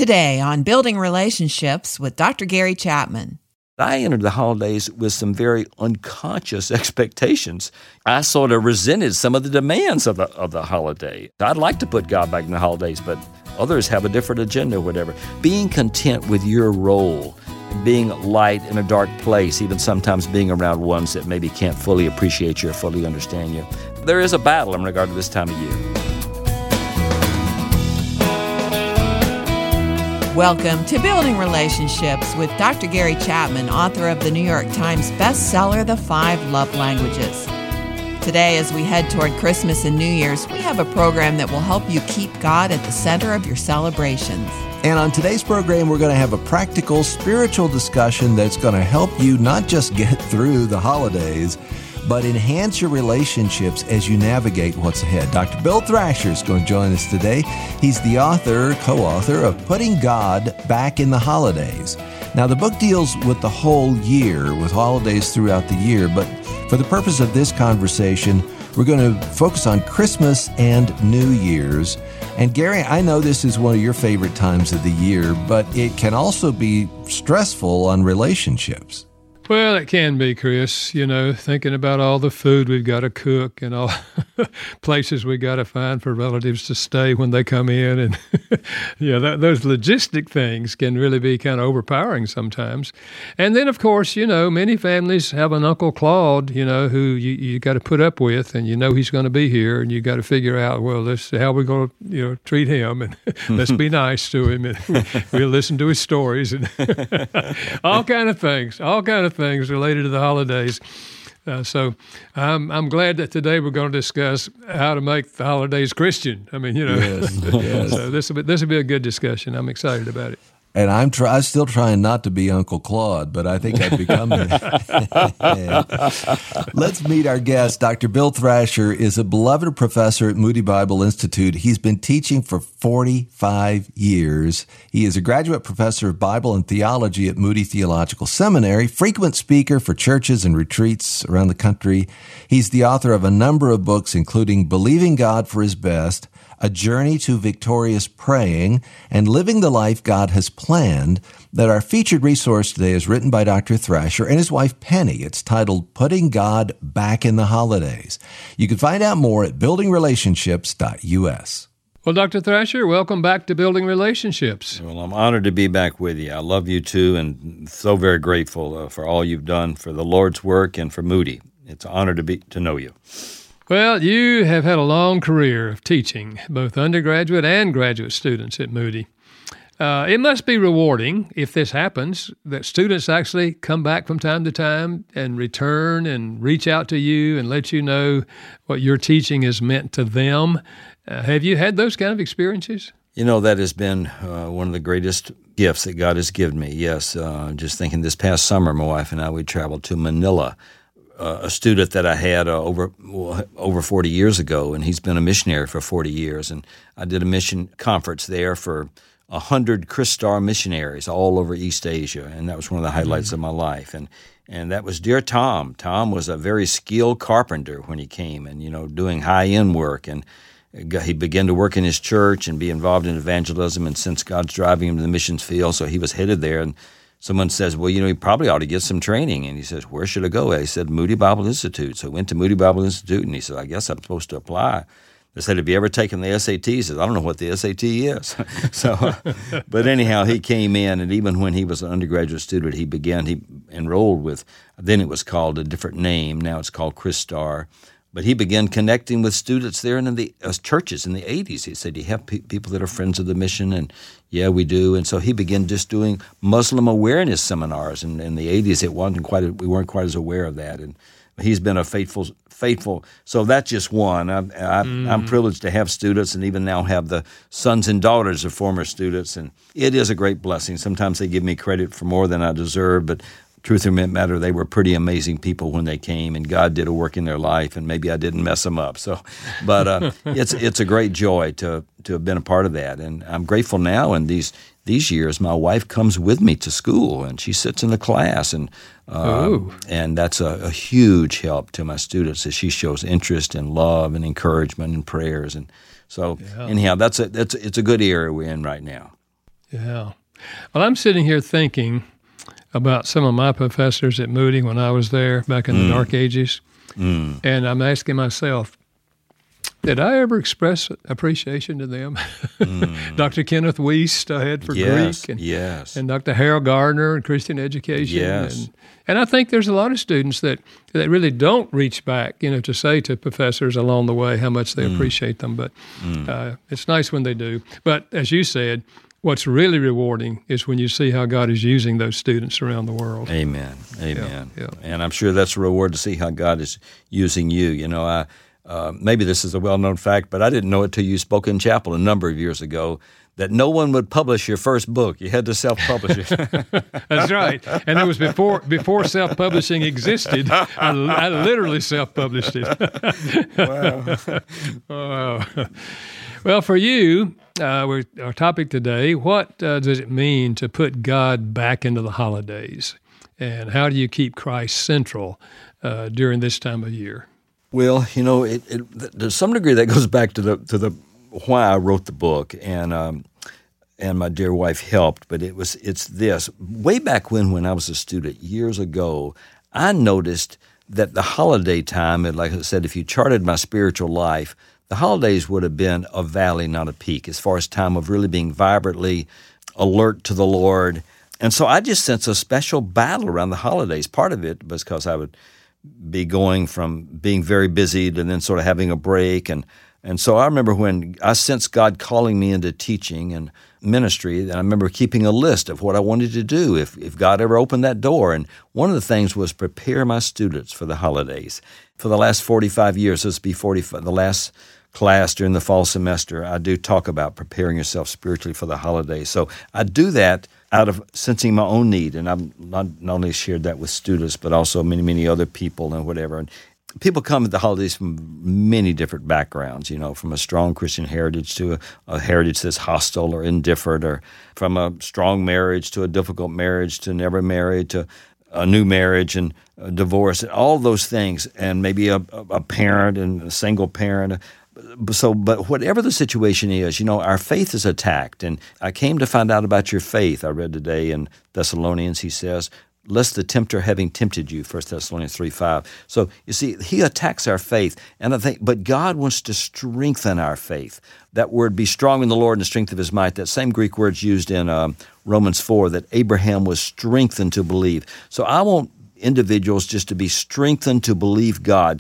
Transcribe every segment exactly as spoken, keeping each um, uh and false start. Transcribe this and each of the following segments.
Today on Building Relationships with Doctor Gary Chapman. I entered the holidays with some very unconscious expectations. I sort of resented some of the demands of the of the holiday. I'd like to put God back in the holidays, but others have a different agenda or whatever. Being content with your role, being light in a dark place, even sometimes being around ones that maybe can't fully appreciate you or fully understand you. There is a battle in regard to this time of year. Welcome to Building Relationships with Doctor Gary Chapman, author of the New York Times bestseller, The Five Love Languages. Today, as we head toward Christmas and New Year's, we have a program that will help you keep God at the center of your celebrations. And on today's program, we're going to have a practical, spiritual discussion that's going to help you not just get through the holidays, but enhance your relationships as you navigate what's ahead. Doctor Bill Thrasher is going to join us today. He's the author, co-author of Putting God Back in the Holidays. Now, the book deals with the whole year, with holidays throughout the year, but for the purpose of this conversation, we're going to focus on Christmas and New Year's. And Gary, I know this is one of your favorite times of the year, but it can also be stressful on relationships. Well, it can be, Chris, you know, thinking about all the food we've got to cook and all places we got to find for relatives to stay when they come in. And, yeah, that, those logistic things can really be kind of overpowering sometimes. And then, of course, you know, many families have an Uncle Claude, you know, who you, you got to put up with, and you know he's going to be here, and you got to figure out, well, this how we're going to, you know, treat him, and let's be nice to him, and we'll listen to his stories, and all kind of things, all kind of things. things related to the holidays. Uh, so I'm I'm glad that today we're going to discuss how to make the holidays Christian. I mean, you know, yes, yes. So this will be, this will be a good discussion. I'm excited about it. And I'm, try, I'm still trying not to be Uncle Claude, but I think I've become it. Let's meet our guest. Doctor Bill Thrasher is a beloved professor at Moody Bible Institute. He's been teaching for forty-five years. He is a graduate professor of Bible and theology at Moody Theological Seminary, frequent speaker for churches and retreats around the country. He's the author of a number of books, including Believing God for His Best, A Journey to Victorious Praying, and Living the Life God Has Planned. That our featured resource today is written by Doctor Thrasher and his wife Penny. It's titled Putting God Back in the Holidays. You can find out more at building relationships dot u s. Well, Doctor Thrasher, welcome back to Building Relationships. Well, I'm honored to be back with you. I love you too, and so very grateful uh, for all you've done for the Lord's work and for Moody. It's an honor to be to know you. Well, you have had a long career of teaching, both undergraduate and graduate students at Moody. Uh, it must be rewarding, if this happens, that students actually come back from time to time and return and reach out to you and let you know what your teaching has meant to them. Uh, have you had those kind of experiences? You know, that has been uh, one of the greatest gifts that God has given me. Yes, uh, just thinking this past summer, my wife and I, we traveled to Manila. Uh, a student that I had uh, over well, over forty years ago, and he's been a missionary for forty years. And I did a mission conference there for one hundred Christar missionaries all over East Asia, and that was one of the highlights mm-hmm. of my life. And and that was dear Tom. Tom was a very skilled carpenter when he came, and, you know, doing high-end work. And he began to work in his church and be involved in evangelism, and since God's driving him to the missions field, so he was headed there. And someone says, well, you know, you probably ought to get some training. And he says, where should I go? He said, Moody Bible Institute. So he went to Moody Bible Institute, and he said, I guess I'm supposed to apply. They said, have you ever taken the S A T? He says, I don't know what the S A T is. so, uh, But anyhow, he came in, and even when he was an undergraduate student, he began, he enrolled with, then it was called a different name. Now it's called Christar. But he began connecting with students there and in the uh, churches in the eighties. He said, do you have pe- people that are friends of the mission? And yeah, we do. And so he began just doing Muslim awareness seminars. And in the eighties, it wasn't quite, we weren't quite as aware of that. And he's been a faithful, faithful. So that's just one. I, I, mm. I'm privileged to have students, and even now have the sons and daughters of former students. And it is a great blessing. Sometimes they give me credit for more than I deserve, but truth of the matter, they were pretty amazing people when they came, and God did a work in their life, and maybe I didn't mess them up. So, but uh, it's it's a great joy to to have been a part of that, and I'm grateful now. In these these years, my wife comes with me to school, and she sits in the class, and uh, and that's a, a huge help to my students as she shows interest and love and encouragement and prayers, and so yeah. anyhow, that's a that's it's a good area we're in right now. Yeah. Well, I'm sitting here thinking about some of my professors at Moody when I was there back in mm. the dark ages. Mm. And I'm asking myself, did I ever express appreciation to them? Mm. Doctor Kenneth Wiest I had for yes, Greek, and, yes. and Doctor Harold Gardner in Christian education. Yes. And, and I think there's a lot of students that, that really don't reach back, you know, to say to professors along the way how much they mm. appreciate them. But mm. uh, it's nice when they do. But as you said, what's really rewarding is when you see how God is using those students around the world. Amen. Amen. Yeah, yeah. And I'm sure that's a reward to see how God is using you. You know, I uh, maybe this is a well-known fact, but I didn't know it till you spoke in chapel a number of years ago that no one would publish your first book. You had to self-publish it. That's right. And it was before before self-publishing existed. I, I literally self-published it. Wow. Wow. Well, for you, uh, we're, our topic today, what uh, does it mean to put God back into the holidays? And how do you keep Christ central uh, during this time of year? Well, you know, it, it, to some degree that goes back to the to the why I wrote the book, and um, and my dear wife helped. But it was it's this way back when when I was a student years ago, I noticed that the holiday time, and like I said, if you charted my spiritual life, the holidays would have been a valley, not a peak, as far as time of really being vibrantly alert to the Lord. And so I just sense a special battle around the holidays. Part of it was because I would be going from being very busy to then sort of having a break. And, and so I remember when I sensed God calling me into teaching and ministry, and I remember keeping a list of what I wanted to do if, if God ever opened that door. And one of the things was prepare my students for the holidays. For the last forty-five years, this will be forty-five, the last class during the fall semester, I do talk about preparing yourself spiritually for the holidays. So I do that out of sensing my own need, and I've not, not only shared that with students, but also many, many other people and whatever. And people come at the holidays from many different backgrounds, you know, from a strong Christian heritage to a, a heritage that's hostile or indifferent, or from a strong marriage to a difficult marriage to never married to a new marriage and a divorce, and all those things, and maybe a, a parent and a single parent. So, but whatever the situation is, you know, our faith is attacked. And I came to find out about your faith. I read today in Thessalonians, he says, lest the tempter having tempted you, First Thessalonians three five. So, you see, he attacks our faith. And I think, but God wants to strengthen our faith. That word, be strong in the Lord and the strength of his might, that same Greek word's used in um, Romans four, that Abraham was strengthened to believe. So I want individuals just to be strengthened to believe God.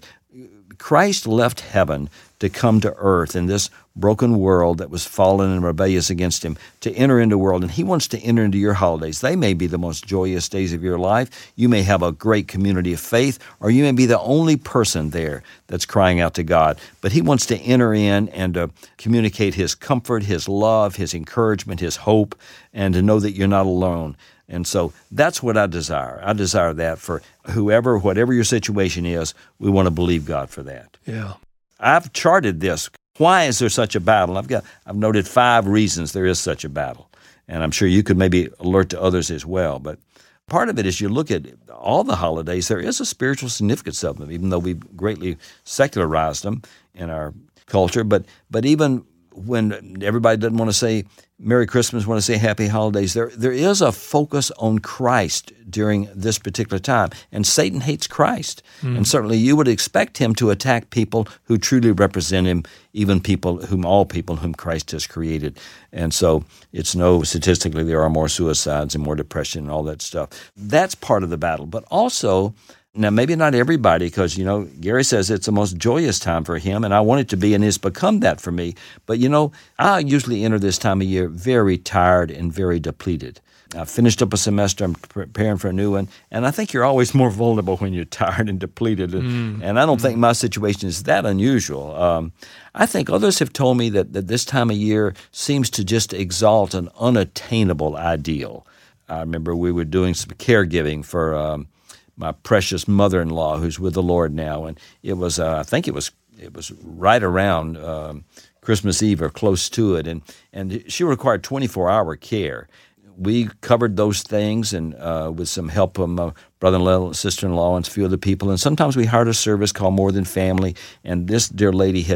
Christ left heaven to come to earth in this broken world that was fallen and rebellious against him, to enter into the world. And he wants to enter into your holidays. They may be the most joyous days of your life. You may have a great community of faith, or you may be the only person there that's crying out to God. But he wants to enter in and to communicate his comfort, his love, his encouragement, his hope, and to know that you're not alone. And so that's what I desire. I desire that for whoever, whatever your situation is, we want to believe God for that. Yeah. I've charted this. Why is there such a battle? I've got I've noted five reasons there is such a battle. And I'm sure you could maybe alert to others as well. But part of it is you look at all the holidays, there is a spiritual significance of them, even though we've greatly secularized them in our culture. But but even when everybody doesn't want to say Merry Christmas, want to say Happy Holidays, there there is a focus on Christ during this particular time. And Satan hates Christ. Mm. And certainly you would expect him to attack people who truly represent him, even people whom all people whom Christ has created. And so it's no, statistically there are more suicides and more depression and all that stuff. That's part of the battle. But also, now, maybe not everybody, because, you know, Gary says it's the most joyous time for him, and I want it to be, and it's become that for me. But, you know, I usually enter this time of year very tired and very depleted. I finished up a semester, I'm preparing for a new one, and I think you're always more vulnerable when you're tired and depleted. Mm. And I don't mm. think my situation is that unusual. Um, I think others have told me that, that this time of year seems to just exalt an unattainable ideal. I remember we were doing some caregiving for um, my precious mother-in-law, who's with the Lord now, and it was, uh, I think it was, it was right around um, Christmas Eve or close to it, and and she required twenty-four hour care. We covered those things, and uh, with some help from my brother-in-law, sister-in-law, and a few other people, and sometimes we hired a service called More Than Family, and this dear lady had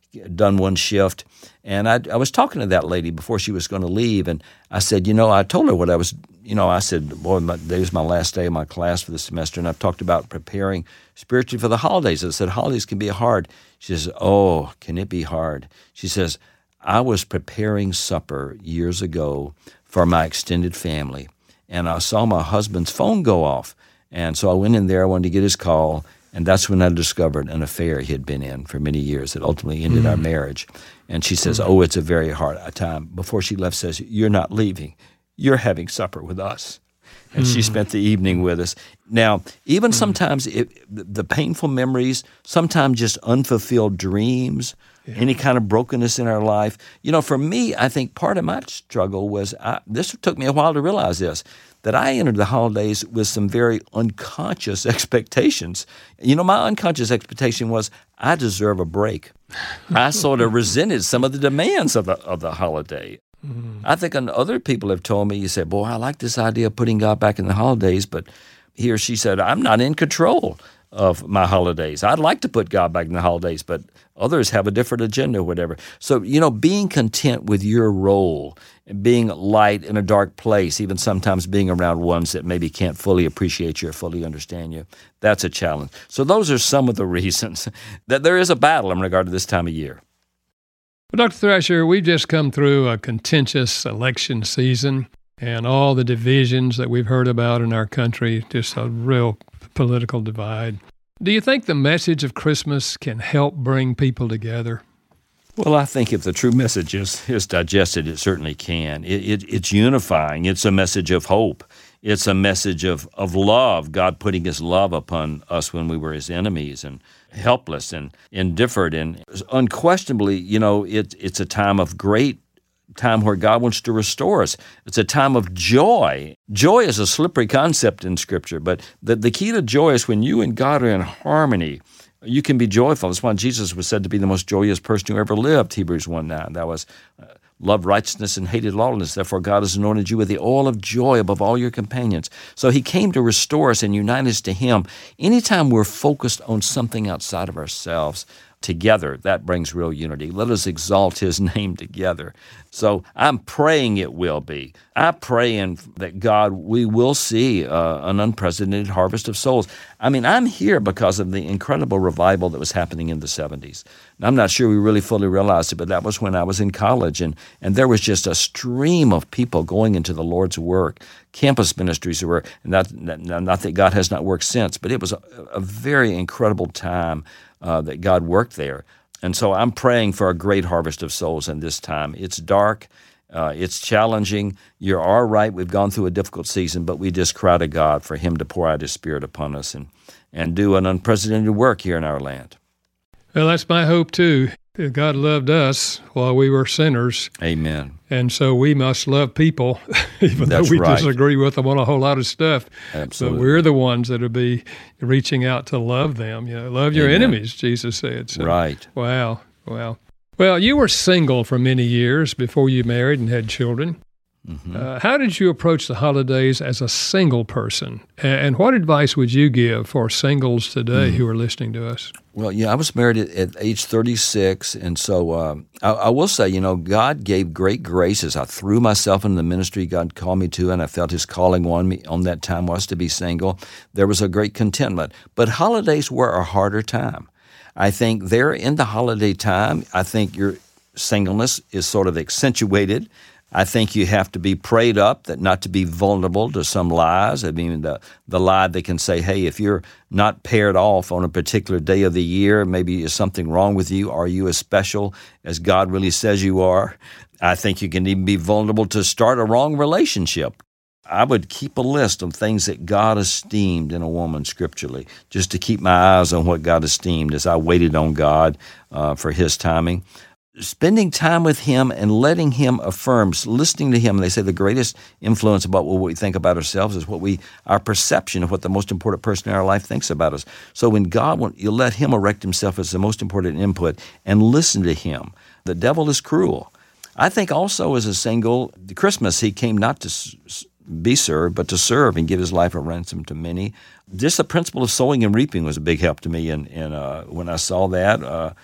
done one shift. And I, I was talking to that lady before she was going to leave, and I said, you know, I told her what I was, you know, I said, boy, my, today was my last day of my class for the semester, and I've talked about preparing spiritually for the holidays. I said, holidays can be hard. She says, oh, can it be hard? She says, I was preparing supper years ago for my extended family, and I saw my husband's phone go off. And so I went in there, I wanted to get his call, and that's when I discovered an affair he had been in for many years that ultimately ended mm. our marriage. And she says, oh, it's a very hard time. Before she left, says, you're not leaving. You're having supper with us. And mm. she spent the evening with us. Now, even mm. sometimes it, the painful memories, sometimes just unfulfilled dreams, yeah. any kind of brokenness in our life. You know, for me, I think part of my struggle was, I, this took me a while to realize this, that I entered the holidays with some very unconscious expectations. You know, my unconscious expectation was, I deserve a break. I sort of resented some of the demands of the of the holiday. Mm. I think other people have told me, you say, boy, I like this idea of putting God back in the holidays, but he or she said, I'm not in control of my holidays. I'd like to put God back in the holidays, but others have a different agenda or whatever. So, you know, being content with your role, being light in a dark place, even sometimes being around ones that maybe can't fully appreciate you or fully understand you, that's a challenge. So those are some of the reasons that there is a battle in regard to this time of year. Well, Doctor Thrasher, we've just come through a contentious election season and all the divisions that we've heard about in our country, just a real political divide. Do you think the message of Christmas can help bring people together? Well, I think if the true message is, is digested, it certainly can. It, it, it's unifying. It's a message of hope. It's a message of, of love, God putting his love upon us when we were his enemies and helpless and indifferent. And unquestionably, you know, it, it's a time of great time where God wants to restore us. It's a time of joy. Joy is a slippery concept in Scripture, but the, the key to joy is when you and God are in harmony. You can be joyful. That's why Jesus was said to be the most joyous person who ever lived, Hebrews one nine. That was uh, loved righteousness and hated lawlessness. Therefore, God has anointed you with the oil of joy above all your companions. So he came to restore us and unite us to him. Anytime we're focused on something outside of ourselves, together, that brings real unity. Let us exalt his name together. So I'm praying it will be. I'm praying that God, we will see uh, an unprecedented harvest of souls. I mean, I'm here because of the incredible revival that was happening in the seventies. And I'm not sure we really fully realized it, but that was when I was in college, and, and there was just a stream of people going into the Lord's work. Campus ministries were, and not, not that God has not worked since, but it was a, a very incredible time Uh, that God worked there. And so I'm praying for a great harvest of souls in this time. It's dark. Uh, it's challenging. You're all right. We've gone through a difficult season, but we just cry to God for him to pour out his Spirit upon us and, and do an unprecedented work here in our land. Well, that's my hope, too. God loved us while we were sinners. Amen. And so we must love people, even That's though we right. disagree with them on a whole lot of stuff. Absolutely. But we're the ones that will be reaching out to love them. You know, love your Amen. enemies, Jesus said. So, right. Wow. Wow. Well, you were single for many years before you married and had children. Mm-hmm. Uh, how did you approach the holidays as a single person? And what advice would you give for singles today mm-hmm. who are listening to us? Well, yeah, I was married at, at age thirty-six, and so um, I, I will say, you know, God gave great graces. I threw myself into the ministry God called me to, and I felt his calling on me on that time was to be single. There was a great contentment. But holidays were a harder time. I think there in the holiday time, I think your singleness is sort of accentuated. I think you have to be prayed up that not to be vulnerable to some lies. I mean, the, the lie that can say, hey, if you're not paired off on a particular day of the year, maybe is something wrong with you. Are you as special as God really says you are? I think you can even be vulnerable to start a wrong relationship. I would keep a list of things that God esteemed in a woman scripturally, just to keep my eyes on what God esteemed as I waited on God uh, for his timing. Spending time with him and letting him affirm, listening to him. They say the greatest influence about what we think about ourselves is what we, our perception of what the most important person in our life thinks about us. So when God, you let him erect himself as the most important input and listen to him. The devil is cruel. I think also as a single, Christmas, he came not to be served, but to serve and give his life a ransom to many. Just the principle of sowing and reaping was a big help to me. And, and uh, when I saw that, uh,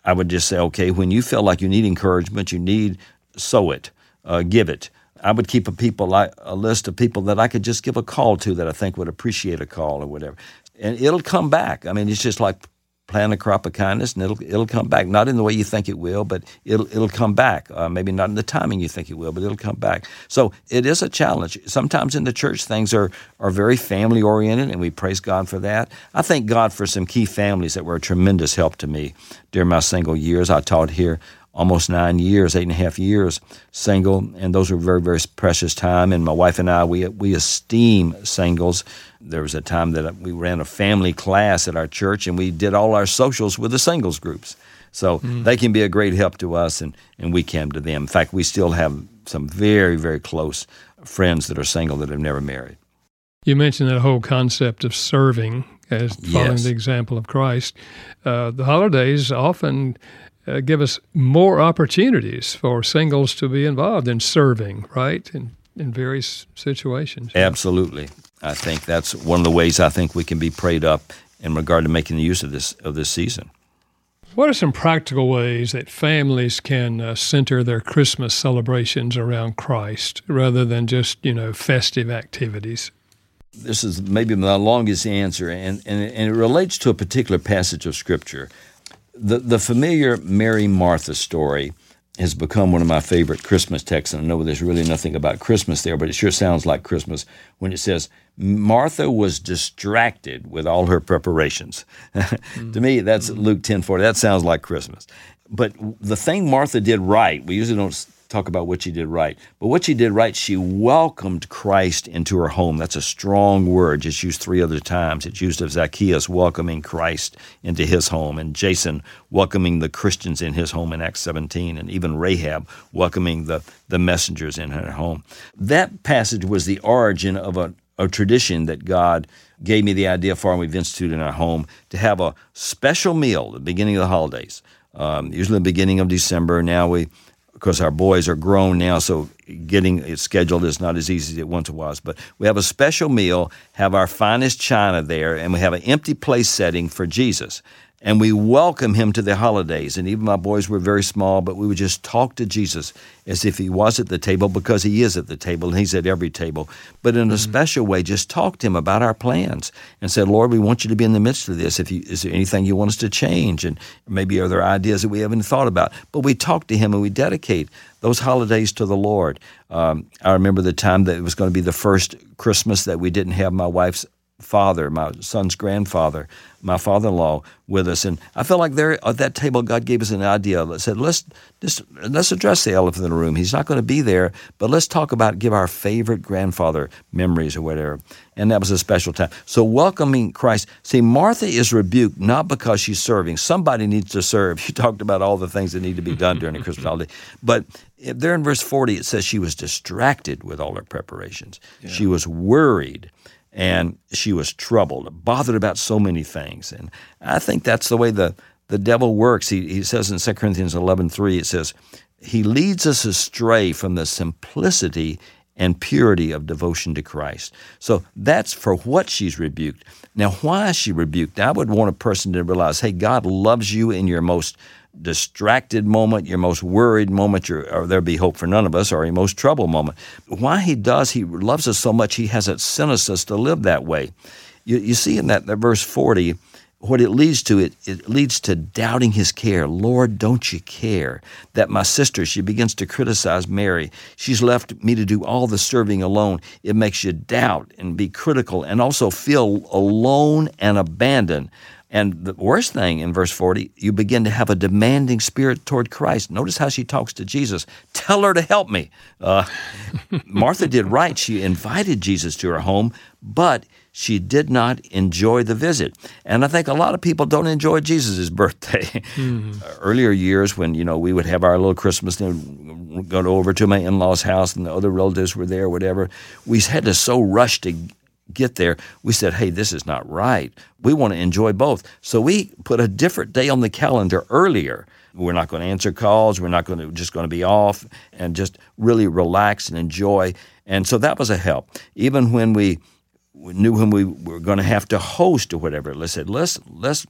I would just say, okay, when you feel like you need encouragement, you need, sow it, uh, give it. I would keep a people like a list of people that I could just give a call to that I think would appreciate a call or whatever, and it'll come back. I mean, it's just like plant a crop of kindness, and it'll it'll come back. Not in the way you think it will, but it'll it'll come back. Uh, maybe not in the timing you think it will, but it'll come back. So it is a challenge. Sometimes in the church things are are very family oriented, and we praise God for that. I thank God for some key families that were a tremendous help to me during my single years. I taught here almost nine years, eight and a half years single, and those were very, very precious time. And my wife and I, we we esteem singles. There was a time that we ran a family class at our church, and we did all our socials with the singles groups. So mm. they can be a great help to us, and, and we can to them. In fact, we still have some very, very close friends that are single that have never married. You mentioned that whole concept of serving as following Yes. the example of Christ. Uh, the holidays often uh, give us more opportunities for singles to be involved in serving, right, in, in various situations. Absolutely. I think that's one of the ways I think we can be prayed up in regard to making use of this of this season. What are some practical ways that families can uh, center their Christmas celebrations around Christ rather than just, you know, festive activities? This is maybe my longest answer, and, and, and it relates to a particular passage of Scripture. The, the familiar Mary-Martha story has become one of my favorite Christmas texts, and I know there's really nothing about Christmas there, but it sure sounds like Christmas when it says, Martha was distracted with all her preparations. Mm-hmm. To me, that's Luke ten forty. That sounds like Christmas. But the thing Martha did right, we usually don't talk about what she did right, but what she did right, she welcomed Christ into her home. That's a strong word. It's used three other times. It's used of Zacchaeus welcoming Christ into his home, and Jason welcoming the Christians in his home in Acts seventeen, and even Rahab welcoming the, the messengers in her home. That passage was the origin of a, a tradition that God gave me the idea for, and we've instituted in our home, to have a special meal at the beginning of the holidays, um, usually the beginning of December. Now we Because our boys are grown now, so getting it scheduled is not as easy as it once was. But we have a special meal, have our finest china there, and we have an empty place setting for Jesus. And we welcome him to the holidays. And even my boys were very small, but we would just talk to Jesus as if he was at the table, because he is at the table, and he's at every table. But in a mm-hmm. special way, just talk to him about our plans and said, Lord, we want you to be in the midst of this. If you, is there anything you want us to change? And maybe are there ideas that we haven't thought about? But we talk to him, and we dedicate those holidays to the Lord. Um, I remember the time that it was going to be the first Christmas that we didn't have my wife's father, my son's grandfather, my father-in-law with us. And I felt like there at that table, God gave us an idea that said, let's just, let's address the elephant in the room. He's not going to be there, but let's talk about, give our favorite grandfather memories or whatever. And that was a special time. So welcoming Christ. See, Martha is rebuked not because she's serving. Somebody needs to serve. You talked about all the things that need to be done during the Christmas holiday. But there in verse forty, it says she was distracted with all her preparations. Yeah. She was worried. And she was troubled, bothered about so many things. And I think that's the way the, the devil works. He, he says in Second Corinthians eleven three, it says, he leads us astray from the simplicity and purity of devotion to Christ. So that's for what she's rebuked. Now, why is she rebuked? I would want a person to realize, hey, God loves you in your most distracted moment, your most worried moment, your, or there be hope for none of us, or your most troubled moment. Why he does, he loves us so much, he hasn't sentenced us to live that way. You, you see in that, that verse forty, what it leads to, it, it leads to doubting his care. Lord, don't you care that my sister, she begins to criticize Mary. She's left me to do all the serving alone. It makes you doubt and be critical and also feel alone and abandoned. And the worst thing in verse forty, you begin to have a demanding spirit toward Christ. Notice how she talks to Jesus. Tell her to help me. Uh, Martha did right. She invited Jesus to her home, but she did not enjoy the visit. And I think a lot of people don't enjoy Jesus' birthday. Mm-hmm. Earlier years when, you know, we would have our little Christmas and go over to my in-laws' house and the other relatives were there, whatever, we had to so rush to get there, we said, hey, this is not right. We want to enjoy both. So we put a different day on the calendar earlier. We're not going to answer calls. We're not going to just going to be off and just really relax and enjoy. And so that was a help. Even when we knew when we were going to have to host or whatever, let's say, let's let's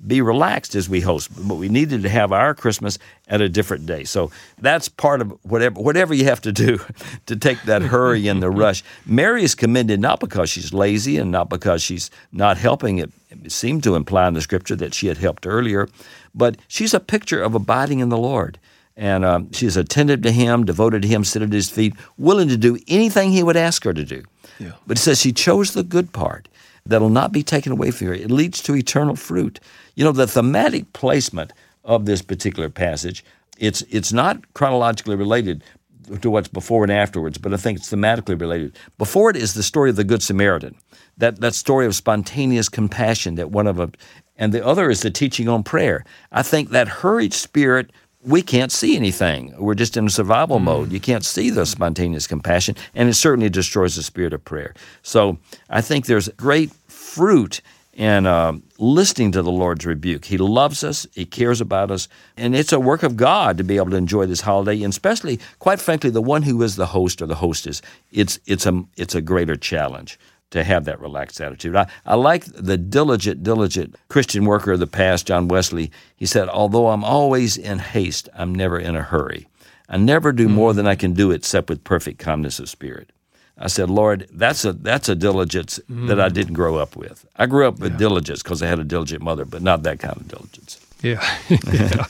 be relaxed as we host, but we needed to have our Christmas at a different day. So that's part of whatever whatever you have to do to take that hurry and the rush. Mary is commended not because she's lazy and not because she's not helping. It, it seemed to imply in the Scripture that she had helped earlier, but she's a picture of abiding in the Lord. And um, she's attentive to Him, devoted to Him, sitting at His feet, willing to do anything He would ask her to do. Yeah. But it says she chose the good part that'll not be taken away from her. It leads to eternal fruit. You know, the thematic placement of this particular passage, it's it's not chronologically related to what's before and afterwards, but I think it's thematically related. Before it is the story of the Good Samaritan, that, that story of spontaneous compassion that one of them, and the other is the teaching on prayer. I think that hurried spirit, we can't see anything. We're just in survival mm. mode. You can't see the spontaneous compassion, and it certainly destroys the spirit of prayer. So I think there's great fruit in uh, listening to the Lord's rebuke. He loves us. He cares about us, and it's a work of God to be able to enjoy this holiday, and especially, quite frankly, the one who is the host or the hostess, it's it's a, it's a greater challenge to have that relaxed attitude. I, I like the diligent, diligent Christian worker of the past, John Wesley. He said, although I'm always in haste, I'm never in a hurry. I never do more than I can do except with perfect calmness of spirit. I said, Lord, that's a that's a diligence mm. that I didn't grow up with. I grew up with yeah. diligence because I had a diligent mother, but not that kind of diligence. Yeah. yeah.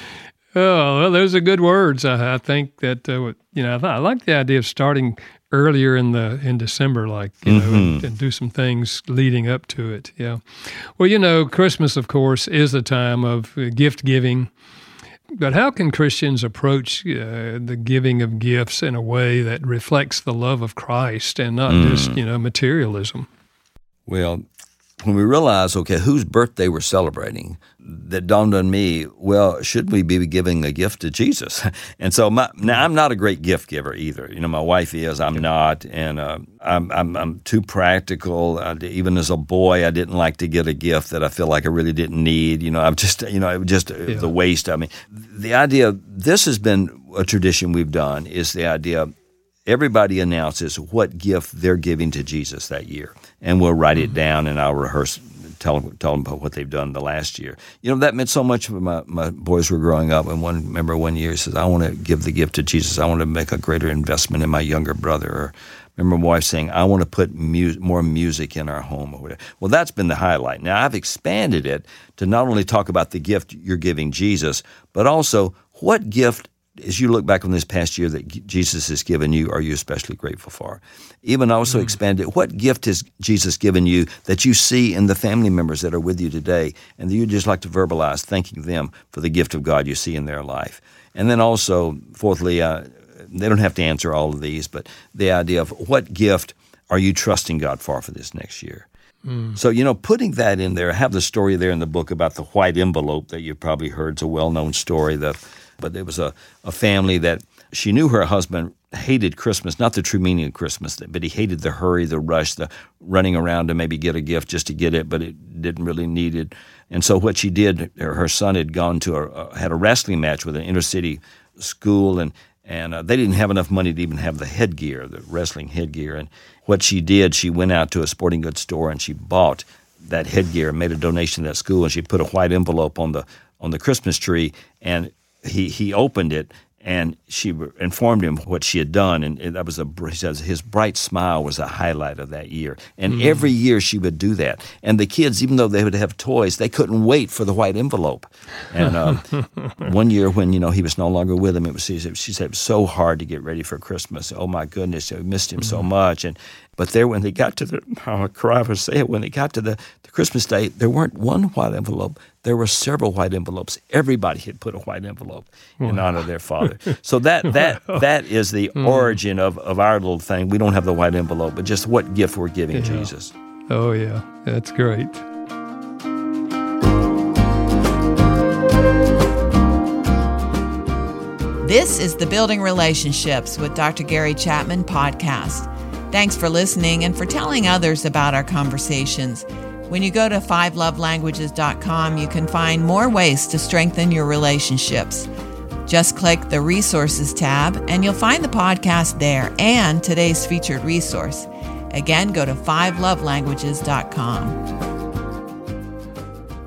Oh, well, those are good words. I, I think that, uh, you know, I, I like the idea of starting earlier in the in December, like, you know, mm-hmm. and, and do some things leading up to it. Yeah. Well, you know, Christmas, of course, is a time of uh, gift giving. But how can Christians approach uh, the giving of gifts in a way that reflects the love of Christ and not mm. just, you know, materialism? Well, when we realize, okay, whose birthday we're celebrating, that dawned on me, well, should we be giving a gift to Jesus? And so my, now I'm not a great gift giver either. You know, my wife is, I'm not, and uh, I'm, I'm I'm too practical. Uh, even as a boy, I didn't like to get a gift that I feel like I really didn't need. You know, I'm just, you know, it was just yeah. the waste. I mean, the idea, this has been a tradition we've done, is the idea everybody announces what gift they're giving to Jesus that year, and we'll write it down, and I'll rehearse, tell them, tell them about what they've done the last year. You know, that meant so much when my, my boys were growing up, and one, remember one year he says, I want to give the gift to Jesus. I want to make a greater investment in my younger brother. Or remember my wife saying, I want to put mu- more music in our home. Or whatever. Well, that's been the highlight. Now, I've expanded it to not only talk about the gift you're giving Jesus, but also what gift, as you look back on this past year that Jesus has given you, are you especially grateful for? Even also mm. expanded, what gift has Jesus given you that you see in the family members that are with you today, and that you'd just like to verbalize, thanking them for the gift of God you see in their life? And then also, fourthly, uh, they don't have to answer all of these, but the idea of what gift are you trusting God for for this next year? Mm. So, you know, putting that in there, I have the story there in the book about the white envelope that you've probably heard. It's a well-known story. The But there was a, a family that she knew her husband hated Christmas, not the true meaning of Christmas, but he hated the hurry, the rush, the running around to maybe get a gift just to get it, but it didn't really need it. And so what she did, her son had gone to a, had a wrestling match with an inner city school, and and uh, they didn't have enough money to even have the headgear, the wrestling headgear. And what she did, she went out to a sporting goods store and she bought that headgear, made a donation to that school, and she put a white envelope on the on the Christmas tree, and He he opened it, and she informed him what she had done, and that was a he says his bright smile was a highlight of that year. And mm. every year she would do that. And the kids, even though they would have toys, they couldn't wait for the white envelope. And uh, one year when you know he was no longer with them, it was she said, she said it was so hard to get ready for Christmas. Oh my goodness, I missed him mm. so much. And but there, when they got to the, how I cry for say it, when they got to the, the Christmas day, there weren't one white envelope. There were several white envelopes. Everybody had put a white envelope in wow. honor of their father. So that that that is the mm. origin of, of our little thing. We don't have the white envelope, but just what gift we're giving yeah. Jesus. Oh, yeah. That's great. This is the Building Relationships with Doctor Gary Chapman podcast. Thanks for listening and for telling others about our conversations. When you go to five love languages dot com, you can find more ways to strengthen your relationships. Just click the Resources tab, and you'll find the podcast there and today's featured resource. Again, go to five love languages dot com.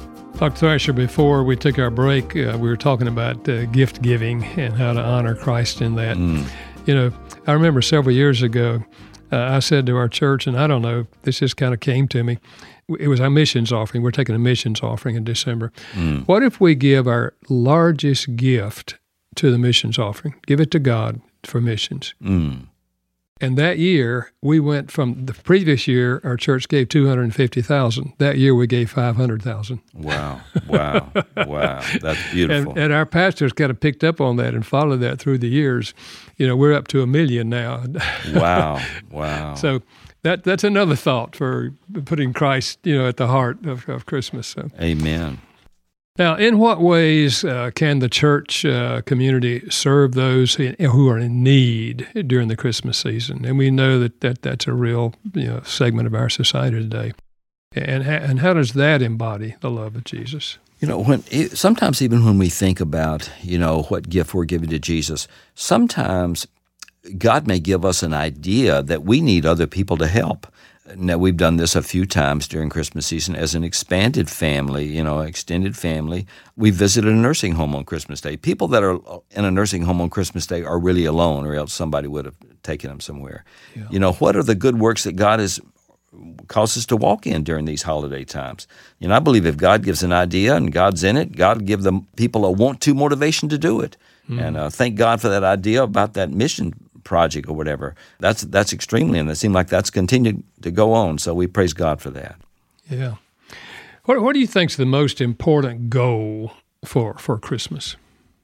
Doctor Thrasher, before we took our break, uh, we were talking about uh, gift giving and how to honor Christ in that. Mm. You know, I remember several years ago, uh, I said to our church, and I don't know, this just kind of came to me, it was our missions offering. We're taking a missions offering in December. Mm. What if we give our largest gift to the missions offering, give it to God for missions? Mm. And that year, we went from the previous year, our church gave two hundred fifty thousand dollars. That year, we gave five hundred thousand dollars. Wow, wow, wow. That's beautiful. And, and our pastors kind of picked up on that and followed that through the years. You know, we're up to a million now. Wow, wow. So that that's another thought for putting Christ, you know, at the heart of, of Christmas. So. Amen. Now, in what ways uh, can the church uh, community serve those who are in need during the Christmas season? And we know that, that that's a real you know, segment of our society today. And, and how does that embody the love of Jesus? You know, when sometimes even when we think about, you know, what gift we're giving to Jesus, sometimes God may give us an idea that we need other people to help. Now, we've done this a few times during Christmas season as an expanded family, you know, extended family. We visited a nursing home on Christmas Day. People that are in a nursing home on Christmas Day are really alone, or else somebody would have taken them somewhere. Yeah. You know, what are the good works that God has caused us to walk in during these holiday times? You know, I believe if God gives an idea and God's in it, God will give the people a want-to motivation to do it. Mm-hmm. And uh, thank God for that idea about that mission project or whatever. That's that's extremely, and it seemed like that's continued to go on. So we praise God for that. Yeah. What What do you think is the most important goal for for Christmas?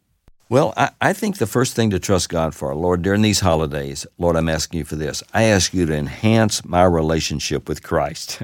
Well, I, I think the first thing to trust God for, Lord, during these holidays, Lord, I'm asking you for this. I ask you to enhance my relationship with Christ.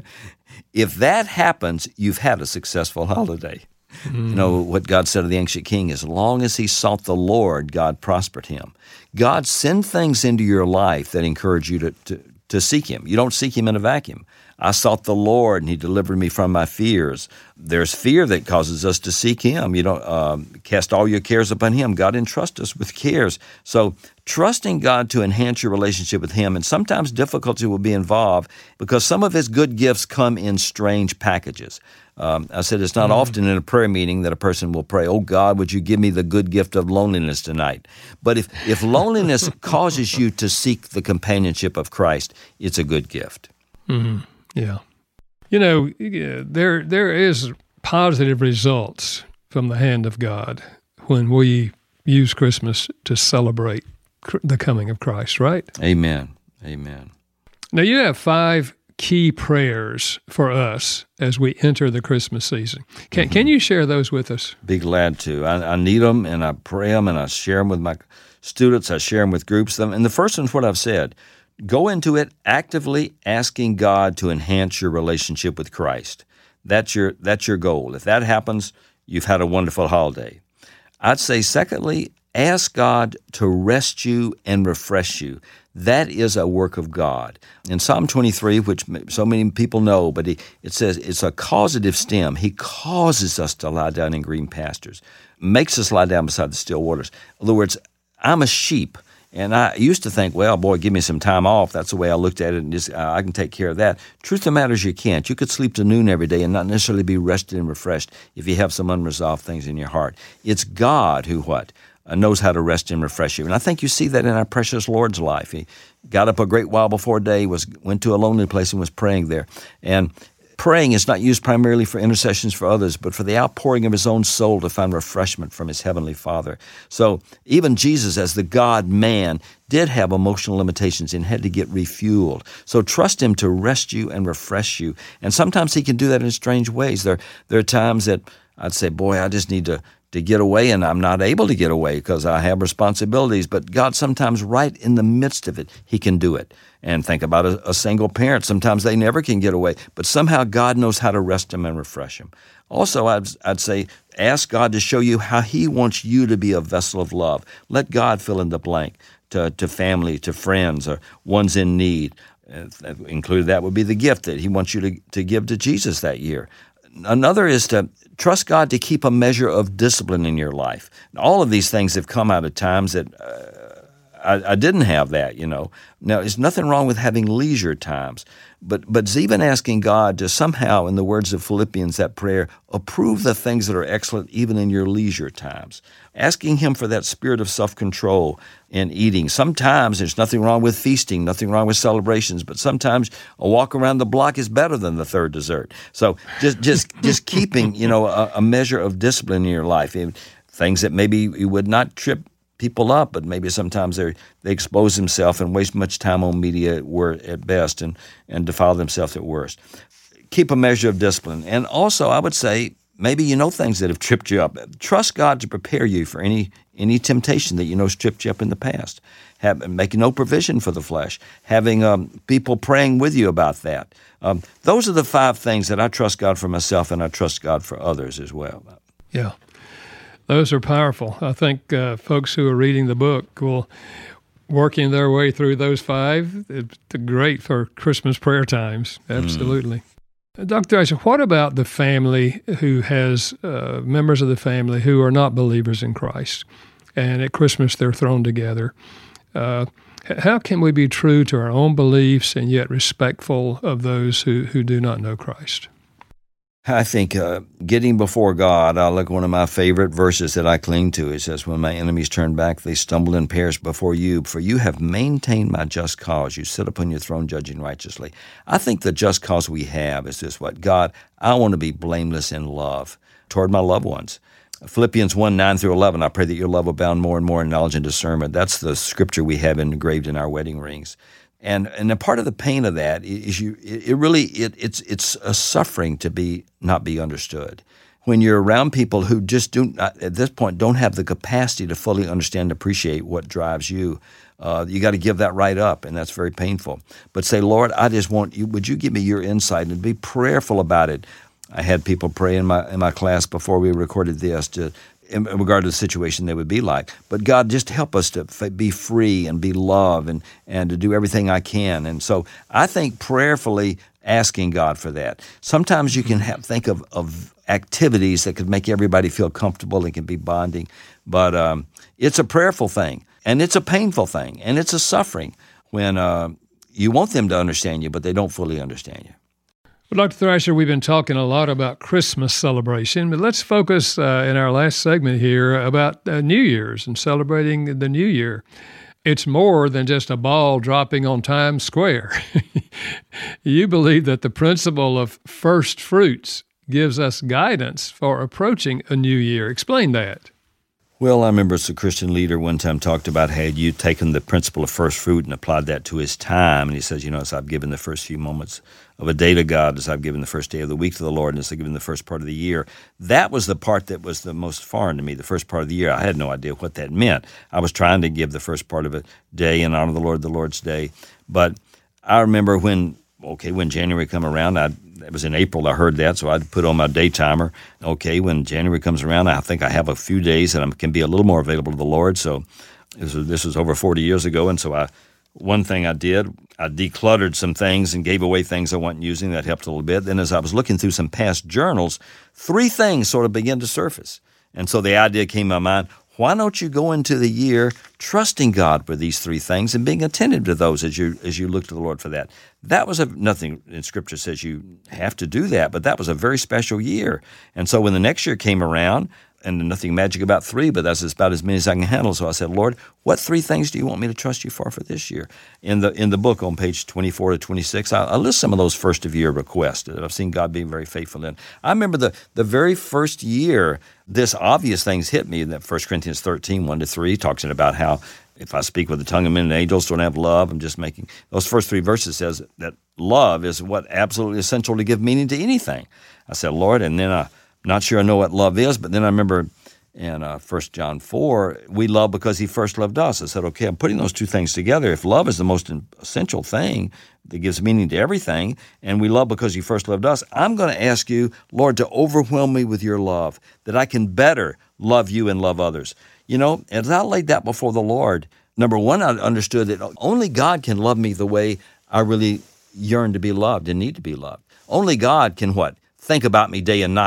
If that happens, you've had a successful holiday. Mm. You know, what God said of the ancient king, as long as he sought the Lord, God prospered him. God send things into your life that encourage you to, to, to seek him. You don't seek him in a vacuum. I sought the Lord, and he delivered me from my fears. There's fear that causes us to seek him. You know, um, cast all your cares upon him. God entrusts us with cares. So trusting God to enhance your relationship with him, and sometimes difficulty will be involved because some of his good gifts come in strange packages. Um, I said it's not mm. often in a prayer meeting that a person will pray, oh, God, would you give me the good gift of loneliness tonight? But if, if loneliness causes you to seek the companionship of Christ, it's a good gift. Mm-hmm. Yeah. You know, there there is positive results from the hand of God when we use Christmas to celebrate the coming of Christ, right? Amen. Amen. Now, you have five key prayers for us as we enter the Christmas season. Can, mm-hmm. can you share those with us? Be glad to. I, I need them, and I pray them, and I share them with my students. I share them with groups. And the first one's what I've said. Go into it actively asking God to enhance your relationship with Christ. That's your that's your goal. If that happens, you've had a wonderful holiday. I'd say, secondly, ask God to rest you and refresh you. That is a work of God. In Psalm twenty-three, which so many people know, but it says it's a causative stem. He causes us to lie down in green pastures, makes us lie down beside the still waters. In other words, I'm a sheep. And I used to think, well, boy, give me some time off. That's the way I looked at it, and just uh, I can take care of that. Truth of the matter is you can't. You could sleep to noon every day and not necessarily be rested and refreshed if you have some unresolved things in your heart. It's God who what? Uh, knows how to rest and refresh you. And I think you see that in our precious Lord's life. He got up a great while before day, was went to a lonely place and was praying there. And praying is not used primarily for intercessions for others, but for the outpouring of his own soul to find refreshment from his heavenly Father. So even Jesus, as the God-man, did have emotional limitations and had to get refueled. So trust him to rest you and refresh you. And sometimes he can do that in strange ways. There, there are times that I'd say, boy, I just need to to get away, and I'm not able to get away because I have responsibilities. But God, sometimes right in the midst of it, he can do it. And think about a, a single parent. Sometimes they never can get away, but somehow God knows how to rest them and refresh them. Also, I'd, I'd say, ask God to show you how he wants you to be a vessel of love. Let God fill in the blank to, to family, to friends, or ones in need. Uh, included that would be the gift that he wants you to, to give to Jesus that year. Another is to trust God to keep a measure of discipline in your life. All of these things have come out of times that uh, I, I didn't have that, you know. Now, there's nothing wrong with having leisure times, but but it's even asking God to somehow, in the words of Philippians, that prayer, approve the things that are excellent even in your leisure times. Asking Him for that spirit of self-control in eating. Sometimes there's nothing wrong with feasting, nothing wrong with celebrations, but sometimes a walk around the block is better than the third dessert. So just just just keeping, you know, a, a measure of discipline in your life. Things that maybe you would not trip people up, but maybe sometimes they they expose themselves and waste much time on media at, wor- at best and, and defile themselves at worst. Keep a measure of discipline. And also, I would say, maybe you know things that have tripped you up. Trust God to prepare you for any any temptation that you know has tripped you up in the past. Have, making no provision for the flesh. Having um, people praying with you about that. Um, those are the five things that I trust God for myself, and I trust God for others as well. Yeah. Those are powerful. I think uh, folks who are reading the book will working their way through those five. It's great for Christmas prayer times. Absolutely. Mm. Doctor Thrasher, what about the family who has uh, members of the family who are not believers in Christ, and at Christmas they're thrown together? Uh, how can we be true to our own beliefs and yet respectful of those who, who do not know Christ? I think uh, getting before God, I look at one of my favorite verses that I cling to. It says, when my enemies turn back, they stumble and perish before you. For you have maintained my just cause. You sit upon your throne judging righteously. I think the just cause we have is this, what? God, I want to be blameless in love toward my loved ones. Philippians one, nine through eleven, I pray that your love abound more and more in knowledge and discernment. That's the scripture we have engraved in our wedding rings. And and a part of the pain of that is you. It, it really it, it's it's a suffering to be not be understood. When you're around people who just do not, at this point don't have the capacity to fully understand and appreciate what drives you, uh, you got to give that right up, and that's very painful. But say, Lord, I just want you. Would you give me your insight and be prayerful about it? I had people pray in my in my class before we recorded this to. In regard to the situation they would be like. But God, just help us to f- be free and be loved and, and to do everything I can. And so I think prayerfully asking God for that. Sometimes you can have, think of, of activities that could make everybody feel comfortable and can be bonding. But um, it's a prayerful thing, and it's a painful thing, and it's a suffering when uh, you want them to understand you, but they don't fully understand you. Well, Doctor Thrasher, we've been talking a lot about Christmas celebration, but let's focus uh, in our last segment here about uh, New Year's and celebrating the New Year. It's more than just a ball dropping on Times Square. You believe that the principle of first fruits gives us guidance for approaching a new year. Explain that. Well, I remember as a Christian leader one time talked about had you taken the principle of first fruit and applied that to his time. And he says, you know, as I've given the first few moments of a day to God, as I've given the first day of the week to the Lord, and as I've given the first part of the year, that was the part that was the most foreign to me, the first part of the year. I had no idea what that meant. I was trying to give the first part of a day and honor the Lord, the Lord's day. But I remember when, okay, when January come around, I it was in April I heard that, so I'd put on my day timer. Okay, when January comes around, I think I have a few days that I can be a little more available to the Lord. So this was, this was over forty years ago, and so I one thing I did, I decluttered some things and gave away things I wasn't using. That helped a little bit. Then as I was looking through some past journals, three things sort of began to surface. And so the idea came to my mind, why don't you go into the year trusting God for these three things and being attentive to those as you as you look to the Lord for that? That was a, nothing in Scripture says you have to do that, but that was a very special year. And so when the next year came around, and nothing magic about three, but that's about as many as I can handle. So I said, Lord, what three things do you want me to trust you for for this year? In the in the book on page twenty-four to twenty-six, I, I list some of those first of year requests that I've seen God being very faithful in. I remember the, the very first year, this obvious things hit me. That First Corinthians thirteen, one to three, talks about how if I speak with the tongue of men and angels, don't have love, I'm just making, those first three verses says that love is what absolutely essential to give meaning to anything. I said, Lord, and then I, not sure I know what love is, but then I remember in uh, First John four, we love because he first loved us. I said, okay, I'm putting those two things together. If love is the most essential thing that gives meaning to everything, and we love because he first loved us, I'm going to ask you, Lord, to overwhelm me with your love, that I can better love you and love others. You know, as I laid that before the Lord, number one, I understood that only God can love me the way I really yearn to be loved and need to be loved. Only God can what? Think about me day and night.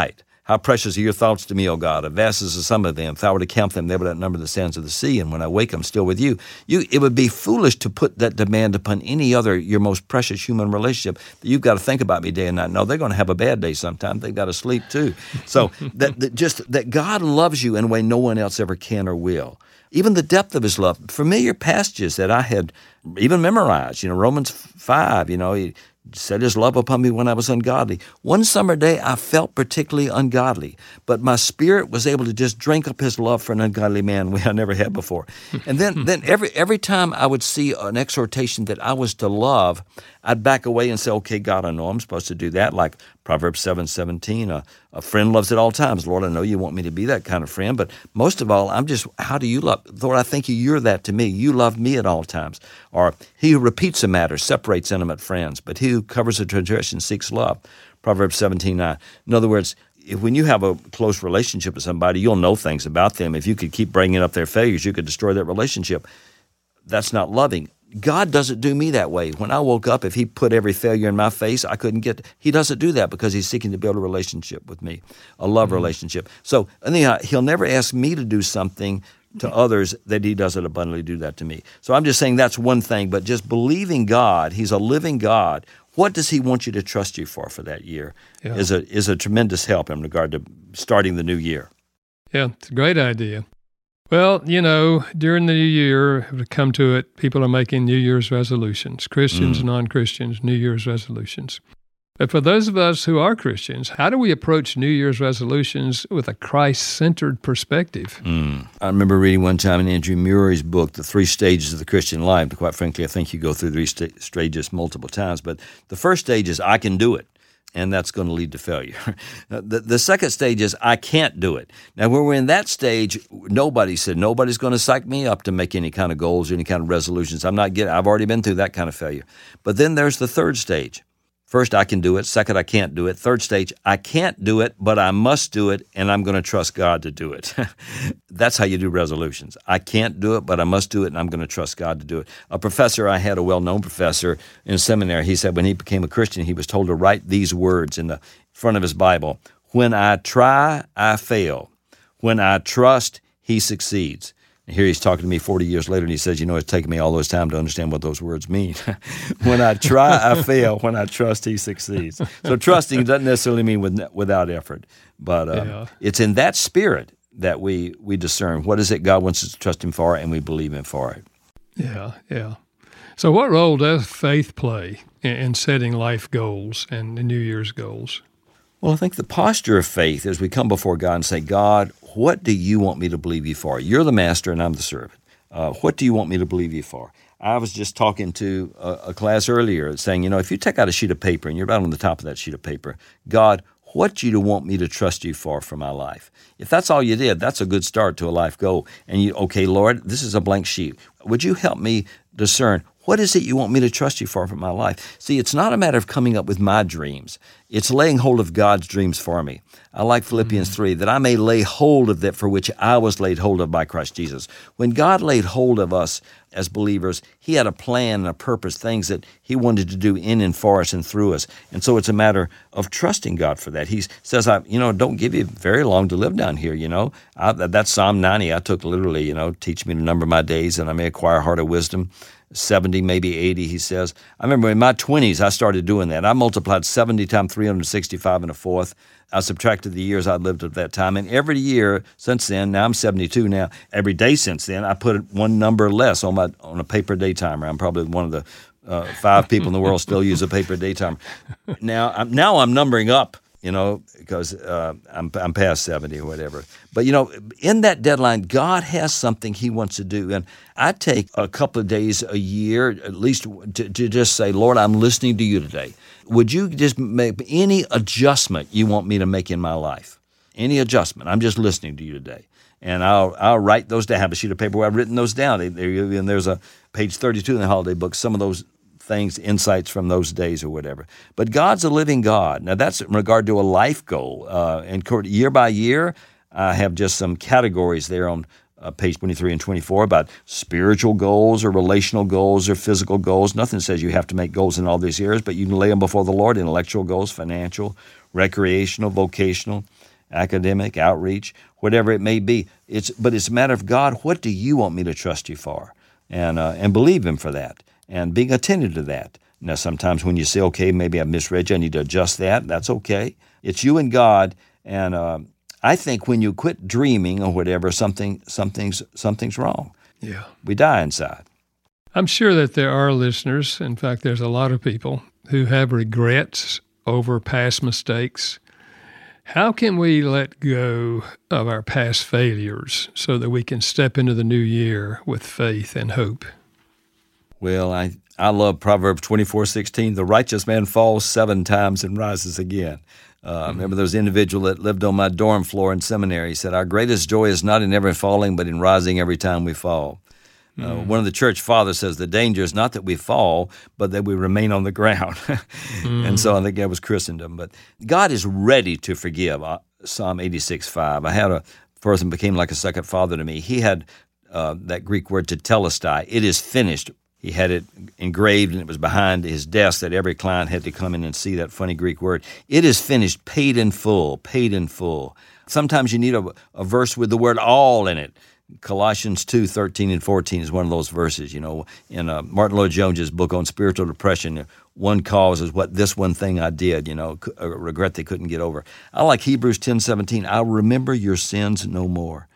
How precious are your thoughts to me, O God? A vast is the sum of them. If I were to count them, they would outnumber the sands of the sea. And when I wake, I'm still with you. You, it would be foolish to put that demand upon any other, your most precious human relationship, that you've got to think about me day and night. No, they're going to have a bad day sometime. They've got to sleep too. So that, that just that God loves you in a way no one else ever can or will. Even the depth of his love, familiar passages that I had even memorized, you know, Romans five, you know, he set his love upon me when I was ungodly. One summer day, I felt particularly ungodly, but my spirit was able to just drink up his love for an ungodly man way I never had before. And then, then every every time I would see an exhortation that I was to love, I'd back away and say, okay, God, I know I'm supposed to do that, like Proverbs seven seventeen, a, a friend loves at all times. Lord, I know you want me to be that kind of friend, but most of all, I'm just, how do you love? Lord, I think you, you're that to me. You love me at all times. Or he who repeats a matter separates intimate friends, but he who covers a transgression seeks love. Proverbs seventeen nine. In other words, if when you have a close relationship with somebody, you'll know things about them. If you could keep bringing up their failures, you could destroy that relationship. That's not loving. God doesn't do me that way. When I woke up, if he put every failure in my face, I couldn't get, he doesn't do that because he's seeking to build a relationship with me, a love mm-hmm. relationship. So anyhow, he'll never ask me to do something to others that he doesn't abundantly do that to me. So I'm just saying that's one thing, but just believing God, he's a living God. What does he want you to trust you for for that year yeah. is a is a tremendous help in regard to starting the new year. Yeah, it's a great idea. Well, you know, during the new year, to come to it, people are making New Year's resolutions, Christians, mm. non-Christians, New Year's resolutions. But for those of us who are Christians, how do we approach New Year's resolutions with a Christ-centered perspective? Mm. I remember reading one time in Andrew Murray's book, The Three Stages of the Christian Life. Quite frankly, I think you go through these st- stages multiple times. But the first stage is, I can do it. And that's going to lead to failure. the, the second stage is, I can't do it. Now, when we're in that stage, nobody said, nobody's going to psych me up to make any kind of goals, any kind of resolutions. I'm not getting, I've already been through that kind of failure. But then there's the third stage. First, I can do it. Second, I can't do it. Third stage, I can't do it, but I must do it, and I'm going to trust God to do it. That's how you do resolutions. I can't do it, but I must do it, and I'm going to trust God to do it. A professor, I had a well-known professor in seminary, he said when he became a Christian, he was told to write these words in the front of his Bible: when I try, I fail. When I trust, he succeeds. And here he's talking to me forty years later, and he says, you know, it's taken me all those time to understand what those words mean. When I try, I fail. When I trust, he succeeds. So trusting doesn't necessarily mean with, without effort, but uh, yeah. it's in that spirit that we, we discern what is it God wants us to trust him for, and we believe him for it. Yeah, yeah. So what role does faith play in, in setting life goals and New Year's goals? Well, I think the posture of faith is we come before God and say, God, what do you want me to believe you for? You're the master and I'm the servant. Uh, what do you want me to believe you for? I was just talking to a, a class earlier saying, you know, if you take out a sheet of paper and you're about on the top of that sheet of paper, God, what do you want me to trust you for for my life? If that's all you did, that's a good start to a life goal. And you, okay, Lord, this is a blank sheet. Would you help me discern what is it you want me to trust you for for my life? See, it's not a matter of coming up with my dreams. It's laying hold of God's dreams for me. I like Philippians mm-hmm. three, that I may lay hold of that for which I was laid hold of by Christ Jesus. When God laid hold of us as believers, he had a plan and a purpose, things that he wanted to do in and for us and through us. And so it's a matter of trusting God for that. He says, I, you know, don't give you very long to live down here, you know. I, that's Psalm ninety. I took literally, you know, teach me to number my days and I may acquire a heart of wisdom. seventy, maybe eighty, he says. I remember in my twenties, I started doing that. I multiplied seventy times three hundred sixty-five and a fourth. I subtracted the years I'd lived at that time. And every year since then, now I'm seventy-two now, every day since then, I put one number less on my on a paper day timer. I'm probably one of the uh, five people in the world still use a paper day timer. Now I'm, now I'm numbering up, you know, because uh, I'm, I'm past seventy or whatever. But, you know, in that deadline, God has something he wants to do. And I take a couple of days a year, at least, to, to just say, Lord, I'm listening to you today. Would you just make any adjustment you want me to make in my life? Any adjustment. I'm just listening to you today. And I'll I'll write those down. I have a sheet of paper where I've written those down. And there's a page thirty-two in the holiday book, some of those things, insights from those days or whatever. But God's a living God. Now, that's in regard to a life goal. Uh, and year by year, I have just some categories there on uh, page twenty-three and twenty-four about spiritual goals or relational goals or physical goals. Nothing says you have to make goals in all these areas, but you can lay them before the Lord: intellectual goals, financial, recreational, vocational. academic, outreach, whatever it may be. It's but it's a matter of, God, what do you want me to trust you for? And uh, and believe him for that, and being attentive to that. Now, sometimes when you say, okay, maybe I've misread you, I need to adjust that, that's okay. It's you and God, and uh, I think when you quit dreaming or whatever, something something's something's wrong. Yeah. We die inside. I'm sure that there are listeners, in fact, there's a lot of people who have regrets over past mistakes. How can we let go of our past failures so that we can step into the new year with faith and hope? Well, I, I love Proverbs twenty-four sixteen. The righteous man falls seven times and rises again. Uh, mm-hmm. Remember there was an individual that lived on my dorm floor in seminary. He said, our greatest joy is not in ever falling, but in rising every time we fall. Uh, mm. One of the church fathers says the danger is not that we fall, but that we remain on the ground. mm. And so I think that was Christendom. But God is ready to forgive. Uh, Psalm eighty-six five. I had a person became like a second father to me. He had uh, that Greek word tetelestai. It is finished. He had it engraved, and it was behind his desk that every client had to come in and see that funny Greek word. It is finished, paid in full, paid in full. Sometimes you need a, a verse with the word all in it. Colossians two thirteen and fourteen is one of those verses. You know, in uh, Martin Lloyd-Jones's book on spiritual depression, one cause is what this one thing I did, you know, a regret they couldn't get over. I like Hebrews ten seventeen. I'll remember your sins no more.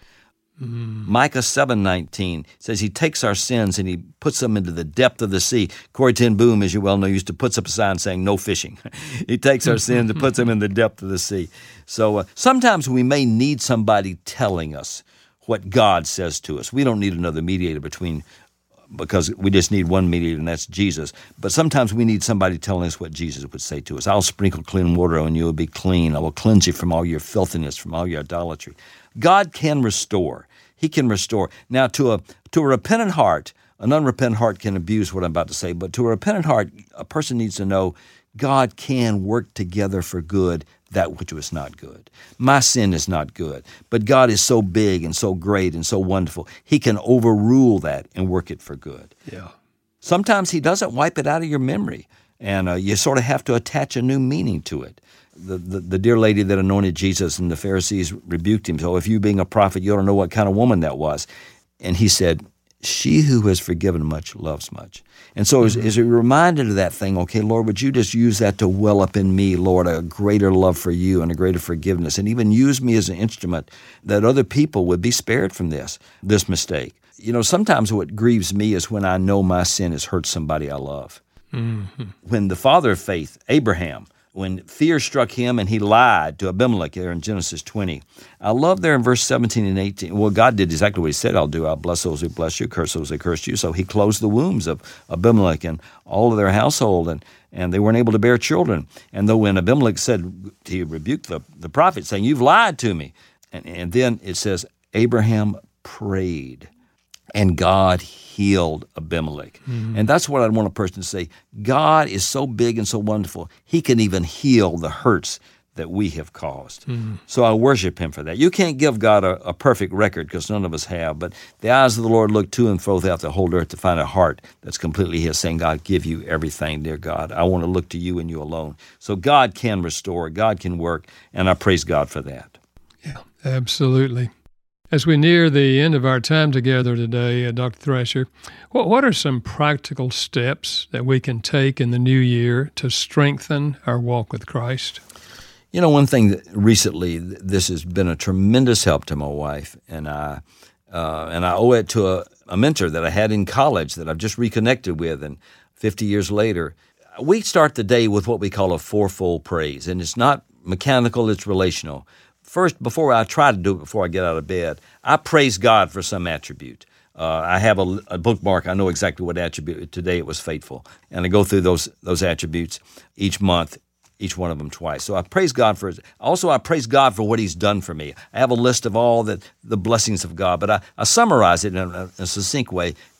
Mm. Micah seven nineteen says he takes our sins and he puts them into the depth of the sea. Corrie ten Boom, as you well know, used to put up a sign saying no fishing. He takes our sins and puts them in the depth of the sea. So uh, sometimes we may need somebody telling us what God says to us. We don't need another mediator between, because we just need one mediator, and that's Jesus. But sometimes we need somebody telling us what Jesus would say to us. I'll sprinkle clean water on you, will be clean. I will cleanse you from all your filthiness, from all your idolatry. God can restore. He can restore. Now, to a to a repentant heart, an unrepentant heart can abuse what I'm about to say, but to a repentant heart, a person needs to know God can work together for good that which was not good. My sin is not good, but God is so big and so great and so wonderful. He can overrule that and work it for good. Yeah. Sometimes he doesn't wipe it out of your memory, and uh, you sort of have to attach a new meaning to it. The, the the dear lady that anointed Jesus and the Pharisees rebuked him. So if you being a prophet, you don't know what kind of woman that was. And he said, she who has forgiven much loves much. And so as, as a reminder of that thing, okay, Lord, would you just use that to well up in me, Lord, a greater love for you and a greater forgiveness, and even use me as an instrument that other people would be spared from this, this mistake. You know, sometimes what grieves me is when I know my sin has hurt somebody I love. Mm-hmm. When the father of faith, Abraham, when fear struck him and he lied to Abimelech there in Genesis twenty. I love there in verse seventeen and eighteen. Well, God did exactly what he said, I'll do. I'll bless those who bless you, curse those who curse you. So he closed the wombs of Abimelech and all of their household, and, and they weren't able to bear children. And though when Abimelech said, he rebuked the, the prophet, saying, you've lied to me. And, and then it says, Abraham prayed, and God healed Abimelech. Mm-hmm. And that's what I want a person to say. God is so big and so wonderful, he can even heal the hurts that we have caused. Mm-hmm. So I worship him for that. You can't give God a, a perfect record, because none of us have, but the eyes of the Lord look to and fro throughout the whole earth to find a heart that's completely his, saying, God, give you everything, dear God. I want to look to you and you alone. So God can restore, God can work, and I praise God for that. Yeah, absolutely. As we near the end of our time together today, uh, Doctor Thrasher, what, what are some practical steps that we can take in the new year to strengthen our walk with Christ? You know, one thing that recently, this has been a tremendous help to my wife, and I uh, and I owe it to a, a mentor that I had in college that I've just reconnected with, and fifty years later, we start the day with what we call a fourfold praise, and it's not mechanical, it's relational. First, before I try to do it before I get out of bed, I praise God for some attribute. Uh, I have a, a bookmark. I know exactly what attribute. Today it was faithful. And I go through those those attributes each month, each one of them twice. So I praise God for it. Also, I praise God for what he's done for me. I have a list of all the, the blessings of God, but I, I summarize it in a, a succinct way.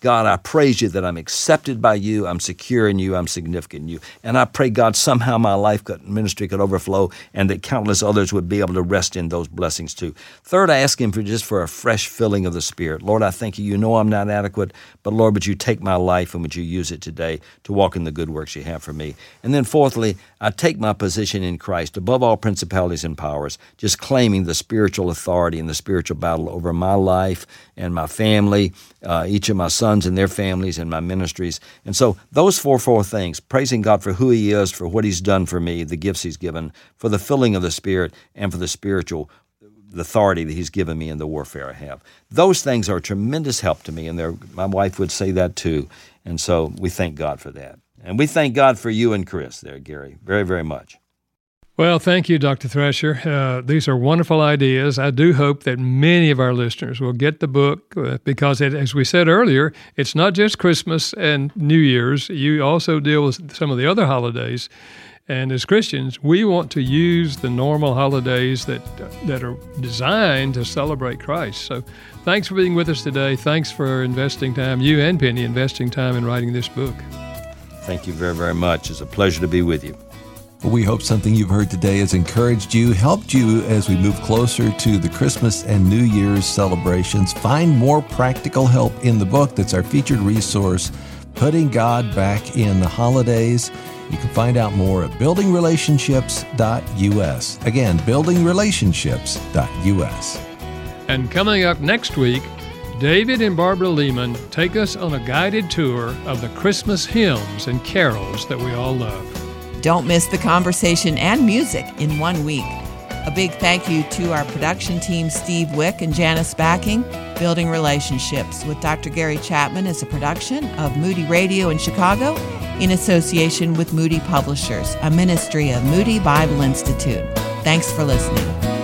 God, I praise you that I'm accepted by you, I'm secure in you, I'm significant in you. And I pray, God, somehow my life could, ministry could overflow and that countless others would be able to rest in those blessings too. Third, I ask him for just for a fresh filling of the Spirit. Lord, I thank you. You know I'm not adequate, but Lord, would you take my life and would you use it today to walk in the good works you have for me? And then fourthly, I take my position in Christ above all principalities and powers, just claiming the spiritual authority and the spiritual battle over my life and my family, uh, each of my sons and their families and my ministries. And so those four, four things, praising God for who he is, for what he's done for me, the gifts he's given, for the filling of the Spirit, and for the spiritual the authority that he's given me in the warfare I have. Those things are a tremendous help to me, and my wife would say that too. And so we thank God for that. And we thank God for you and Chris there, Gary, very, very much. Well, thank you, Doctor Thrasher. Uh, these are wonderful ideas. I do hope that many of our listeners will get the book uh, because, it, as we said earlier, it's not just Christmas and New Year's. You also deal with some of the other holidays. And as Christians, we want to use the normal holidays that that are designed to celebrate Christ. So thanks for being with us today. Thanks for investing time, you and Penny, investing time in writing this book. Thank you very, very much. It's a pleasure to be with you. We hope something you've heard today has encouraged you, helped you as we move closer to the Christmas and New Year's celebrations. Find more practical help in the book that's our featured resource, Putting God Back in the Holidays. You can find out more at building relationships dot U S. Again, building relationships dot U S. And coming up next week, David and Barbara Lehman take us on a guided tour of the Christmas hymns and carols that we all love. Don't miss the conversation and music in one week. A big thank you to our production team, Steve Wick and Janice Backing. Building Relationships with Doctor Gary Chapman is a production of Moody Radio in Chicago in association with Moody Publishers, a ministry of Moody Bible Institute. Thanks for listening.